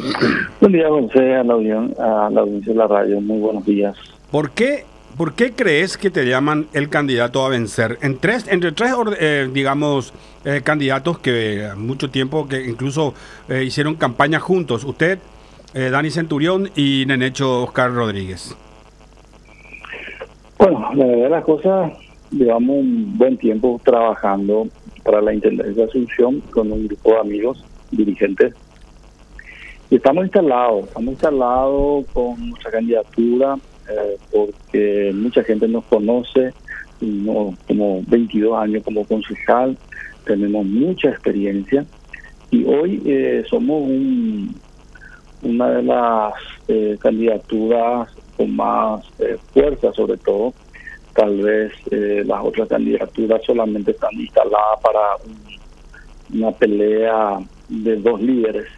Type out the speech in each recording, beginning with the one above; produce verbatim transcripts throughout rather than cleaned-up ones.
Buen día, José, a la, audien- a la audiencia de la radio. Muy buenos días. ¿Por qué, por qué crees que te llaman el candidato a vencer? En tres, entre tres, or- eh, digamos, eh, candidatos que eh, mucho tiempo, que incluso eh, hicieron campaña juntos. Usted, eh, Dani Centurión y Nenecho Oscar Rodríguez. Bueno, la verdad las cosas, llevamos un buen tiempo trabajando para la Intendencia de Asunción con un grupo de amigos, dirigentes. Y estamos instalados, estamos instalados con nuestra candidatura eh, porque mucha gente nos conoce, no, como veintidós años como concejal, tenemos mucha experiencia y hoy eh, somos un, una de las eh, candidaturas con más eh, fuerza, sobre todo. Tal vez eh, las otras candidaturas solamente están instaladas para un, una pelea de dos líderes.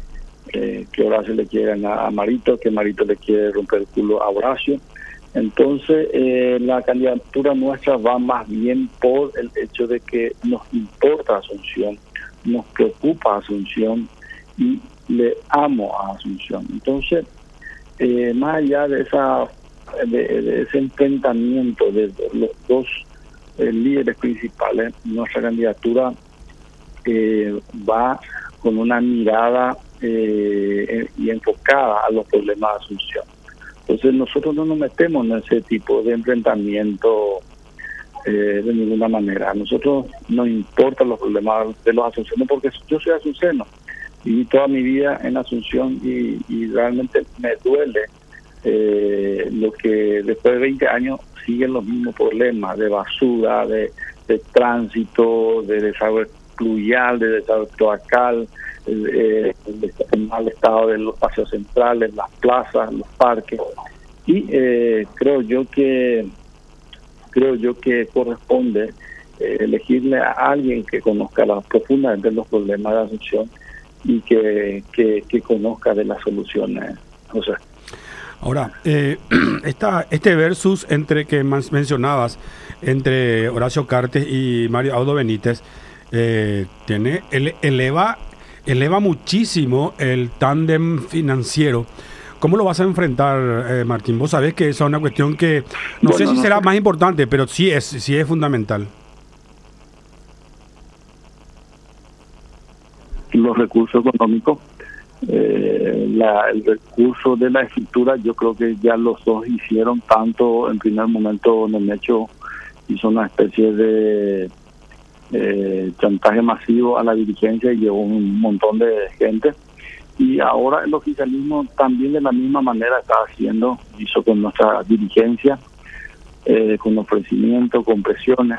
Eh, que Horacio le quiere ganar a Marito, que Marito le quiere romper el culo a Horacio. Entonces, eh, la candidatura nuestra va más bien por el hecho de que nos importa Asunción, nos preocupa Asunción y le amo a Asunción. Entonces, eh, más allá de esa de, de ese enfrentamiento de los dos eh, líderes principales, nuestra candidatura eh, va con una mirada eh, y enfocada a los problemas de Asunción. Entonces nosotros no nos metemos en ese tipo de enfrentamiento eh, de ninguna manera. A nosotros nos importan los problemas de los asunciones porque yo soy asunceno, viví toda mi vida en Asunción y, y realmente me duele eh, lo que después de veinte años siguen los mismos problemas de basura, de, de tránsito, de desagüe pluvial, de desagüe cloacal, eh, el mal estado de los paseos centrales, las plazas, los parques. Y eh, creo yo que creo yo que corresponde eh, elegirle a alguien que conozca la, profundamente los problemas de Asunción y que, que, que conozca de las soluciones. O sea, Ahora, eh, esta, este versus entre que man- mencionabas, entre Horacio Cartes y Mario Audo Benítez, eh, tiene ele- eleva, eleva muchísimo el tándem financiero. ¿Cómo lo vas a enfrentar, eh, Martín? Vos sabés que esa es una cuestión que no bueno, sé si no será sé. más importante, pero sí es, sí es fundamental. Los recursos económicos, eh, la, el recurso de la escritura, yo creo que ya los dos hicieron tanto. En primer momento Nenecho hizo una especie de eh, chantaje masivo a la dirigencia y llevó un montón de gente, y ahora el oficialismo también de la misma manera está haciendo, hizo con nuestra dirigencia, eh, con ofrecimientos, con presiones,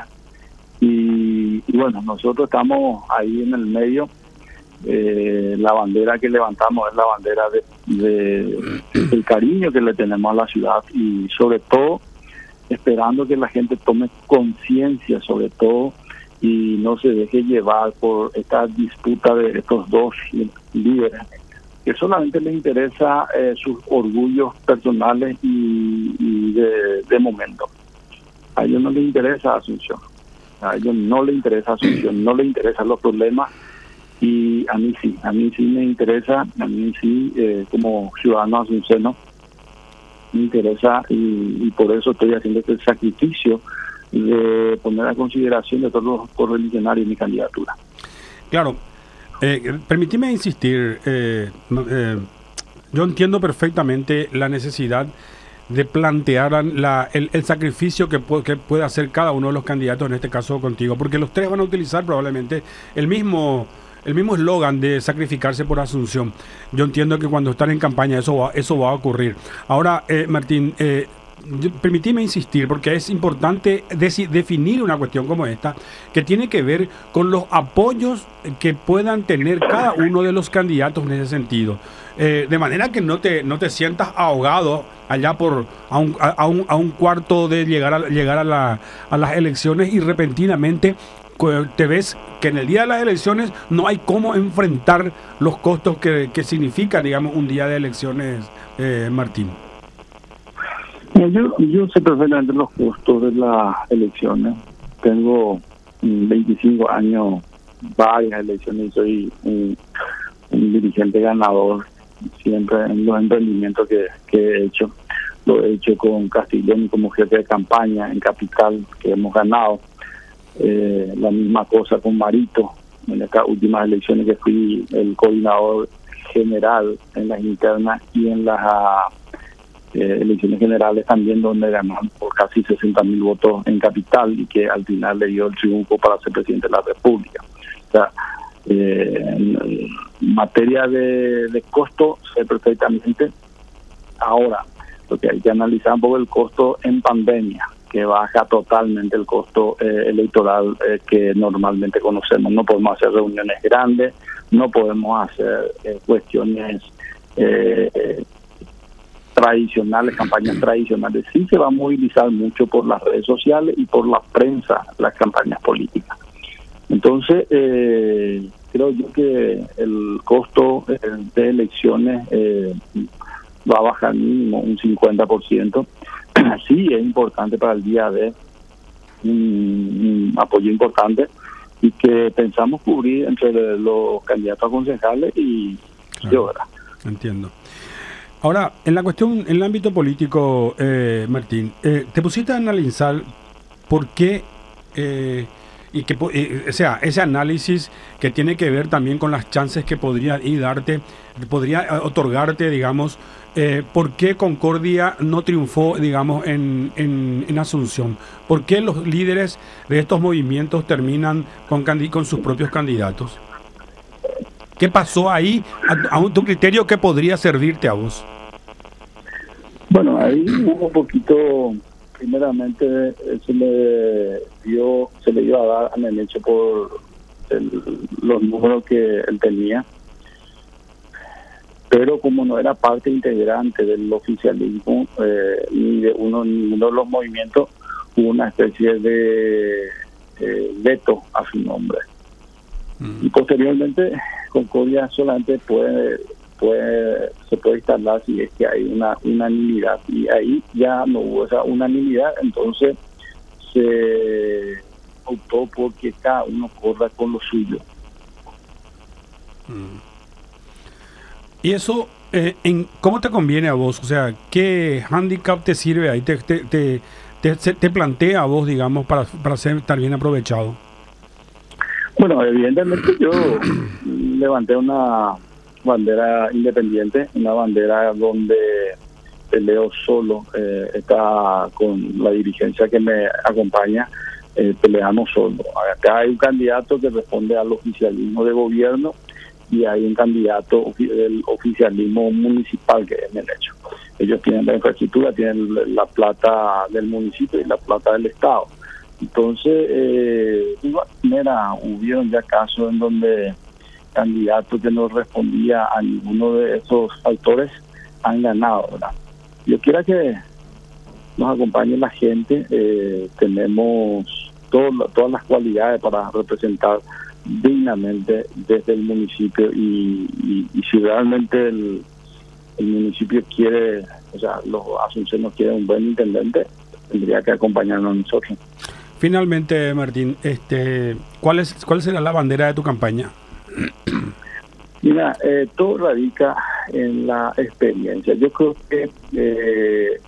y, y bueno, nosotros estamos ahí en el medio. Eh, la bandera que levantamos es la bandera de, de el cariño que le tenemos a la ciudad y sobre todo esperando que la gente tome conciencia sobre todo y no se deje llevar por esta disputa de estos dos líderes que solamente les interesa eh, sus orgullos personales y, y de, de momento. A ellos no les interesa Asunción, a ellos no les interesa Asunción, no les interesan los problemas. Y a mí sí, a mí sí me interesa, a mí sí, eh, como ciudadano asunceno, me interesa y, y por eso estoy haciendo este sacrificio de poner a consideración de todos los correligionarios mi candidatura. Claro, eh, permíteme insistir, eh, eh, yo entiendo perfectamente la necesidad de plantear la, el, el sacrificio que, pu- que puede hacer cada uno de los candidatos, en este caso contigo, porque los tres van a utilizar probablemente el mismo el mismo eslogan de sacrificarse por Asunción. Yo entiendo que cuando están en campaña eso va, eso va a ocurrir. Ahora, eh, Martín, eh, permitime insistir, porque es importante deci- definir una cuestión como esta, que tiene que ver con los apoyos que puedan tener cada uno de los candidatos en ese sentido. Eh, de manera que no te, no te sientas ahogado allá por a un, a, a un, a un cuarto de llegar a, llegar a, la, a las elecciones y repentinamente te ves que en el día de las elecciones no hay cómo enfrentar los costos que, que significa, digamos, un día de elecciones, eh, Martín. Yo, yo sé perfectamente los costos de las elecciones. Tengo veinticinco años, varias elecciones, y soy un, un dirigente ganador siempre en los emprendimientos que, que he hecho. Lo he hecho con Castiglioni como jefe de campaña en Capital, que hemos ganado. Eh, la misma cosa con Marito, en estas últimas elecciones que fui el coordinador general en las internas y en las eh, elecciones generales también, donde ganamos por casi sesenta mil votos en Capital y que al final le dio el triunfo para ser presidente de la República. O sea, eh, en materia de, de costo, sé perfectamente. Ahora, lo que hay que analizar un poco el costo en pandemia, que baja totalmente el costo eh, electoral eh, que normalmente conocemos. No podemos hacer reuniones grandes, no podemos hacer eh, cuestiones eh, eh, tradicionales, campañas tradicionales. Sí se va a movilizar mucho por las redes sociales y por la prensa las campañas políticas. Entonces, eh, creo yo que el costo eh, de elecciones eh, va a bajar mínimo un cincuenta por ciento. Sí, es importante para el día de un, un apoyo importante y que pensamos cubrir entre los candidatos a concejales y claro, yo, ¿verdad? Entiendo. Ahora, en la cuestión, en el ámbito político, eh, Martín, eh, te pusiste a analizar por qué, eh, y que, eh, o sea, ese análisis que tiene que ver también con las chances que podría y darte, podría otorgarte, digamos, eh, por qué Concordia no triunfó, digamos, en, en, en Asunción. ¿Por qué los líderes de estos movimientos terminan con, con sus propios candidatos? ¿Qué pasó ahí? A, a tu criterio, ¿qué podría servirte a vos? Bueno, ahí un poquito, primeramente se le dio, se le iba a dar a Nenecho por el, los números que él tenía, pero como no era parte integrante del oficialismo eh, ni de uno ni uno de los movimientos, hubo una especie de eh, veto a su nombre. Mm. Y posteriormente Concordia solamente puede, puede se puede instalar si es que hay una unanimidad, y ahí ya no hubo esa unanimidad, entonces se optó por que cada uno corra con lo suyo. Mm. ¿Y eso eh, en cómo te conviene a vos? O sea, ¿qué handicap te sirve ahí? ¿Te, te, te, te, te plantea a vos, digamos, para, para ser, estar bien aprovechado? Bueno, evidentemente yo levanté una bandera independiente, una bandera donde peleo solo, eh, está con la dirigencia que me acompaña, eh, peleamos solo. Acá hay un candidato que responde al oficialismo de gobierno y hay un candidato del oficialismo municipal que es Nenecho. Ellos tienen la infraestructura, tienen la plata del municipio y la plata del Estado. Entonces, eh, de igual manera, hubieron ya casos en donde candidatos que no respondía a ninguno de esos factores han ganado, ¿verdad? Yo quiero que nos acompañe la gente, eh, tenemos todo, todas las cualidades para representar dignamente desde el municipio y, y, y si realmente el, el municipio quiere, o sea, los asunciones quieren un buen intendente, tendría que acompañarnos a nosotros. Finalmente, Martín, este, ¿cuál es cuál será la bandera de tu campaña? Mira, eh, todo radica en la experiencia. Yo creo que eh,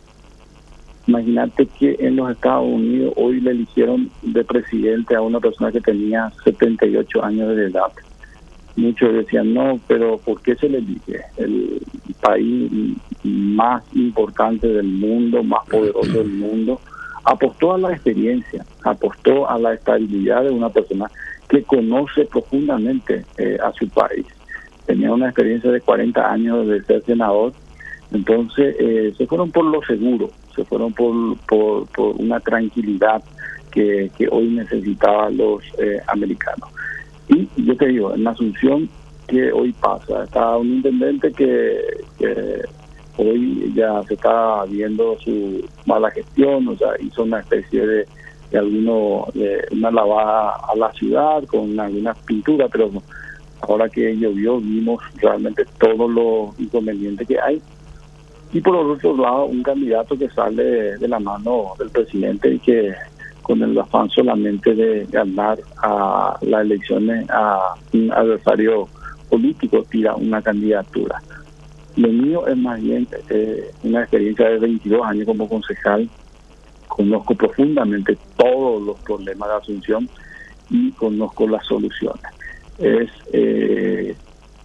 imagínate que en los Estados Unidos hoy le eligieron de presidente a una persona que tenía setenta y ocho años de edad. Muchos decían, no, pero ¿por qué se le elige? El país más importante del mundo, más poderoso del mundo, apostó a la experiencia, apostó a la estabilidad de una persona que conoce profundamente eh, a su país. Tenía una experiencia de cuarenta años de ser senador, entonces eh, se fueron por lo seguro, se fueron por, por, por una tranquilidad que, que hoy necesitaban los eh, americanos. Y yo te digo, en Asunción, que hoy pasa, está un intendente que, que hoy ya se está viendo su mala gestión, o sea, hizo una especie de, de alguno, de una lavada a la ciudad con algunas pinturas, pero ahora que llovió vimos realmente todos los inconvenientes que hay. Y por otro lado, un candidato que sale de la mano del presidente y que con el afán solamente de ganar a las elecciones a un adversario político tira una candidatura. Lo mío es más bien eh, una experiencia de veintidós años como concejal. Conozco profundamente todos los problemas de Asunción y conozco las soluciones. Es eh,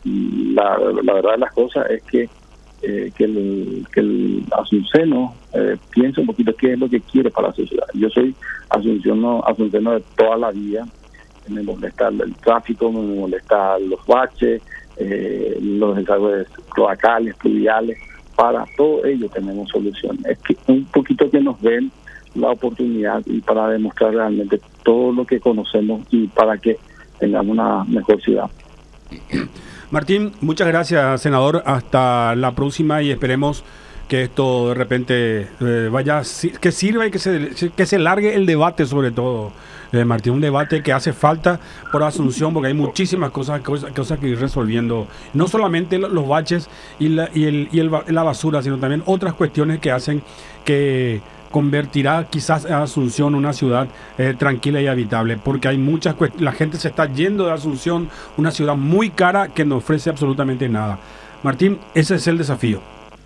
la, la verdad de las cosas es que eh, que, el, que el asunceno eh, piense un poquito qué es lo que quiere para la sociedad. Yo soy asunceno, asunceno de toda la vida. Me molesta el tráfico, me molesta los baches, eh, los desagües cloacales, pluviales. Para todo ello tenemos soluciones. Es que un poquito que nos den la oportunidad y para demostrar realmente todo lo que conocemos y para que tengamos una mejor ciudad. Martín, muchas gracias, senador. Hasta la próxima y esperemos que esto de repente eh, vaya, que sirva y que se, que se largue el debate, sobre todo, eh, Martín, un debate que hace falta por Asunción, porque hay muchísimas cosas, cosas, cosas que ir resolviendo, no solamente los, los baches y, la, y, el, y el, la basura, sino también otras cuestiones que hacen que convertirá quizás a Asunción una ciudad eh, tranquila y habitable, porque hay muchas cuestiones, la gente se está yendo de Asunción, una ciudad muy cara que no ofrece absolutamente nada. Martín, ese es el desafío.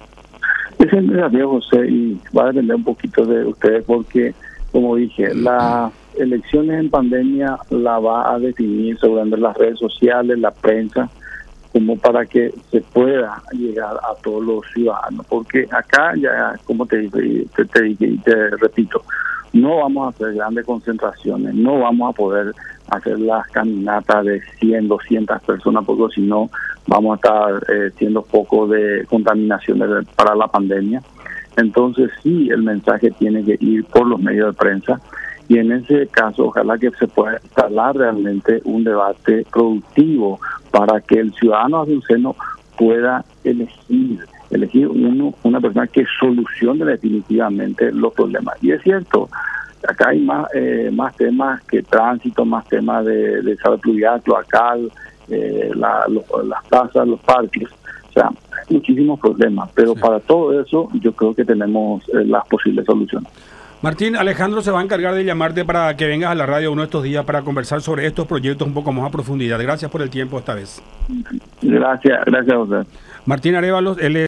Ese es el desafío, José, y va a depender un poquito de ustedes porque, como dije, las elecciones en pandemia la va a definir seguramente las redes sociales, la prensa, como para que se pueda llegar a todos los ciudadanos, porque acá ya, como te dije, te, te dije y te repito, no vamos a hacer grandes concentraciones, no vamos a poder hacer las caminatas de cien, doscientas personas, porque si no vamos a estar eh, siendo foco de contaminación de, para la pandemia. Entonces sí, el mensaje tiene que ir por los medios de prensa y en ese caso ojalá que se pueda instalar realmente un debate productivo para que el ciudadano asunceno pueda elegir elegir uno, una persona que solucione definitivamente los problemas. Y es cierto, acá hay más eh, más temas que tránsito, más temas de, de salud pluvial, cloacal, eh, la, los, las plazas, los parques, o sea, hay muchísimos problemas, pero sí, para todo eso yo creo que tenemos eh, las posibles soluciones. Martín, Alejandro se va a encargar de llamarte para que vengas a la radio uno de estos días para conversar sobre estos proyectos un poco más a profundidad. Gracias por el tiempo esta vez. Gracias, gracias a usted. Martín Arévalos, él es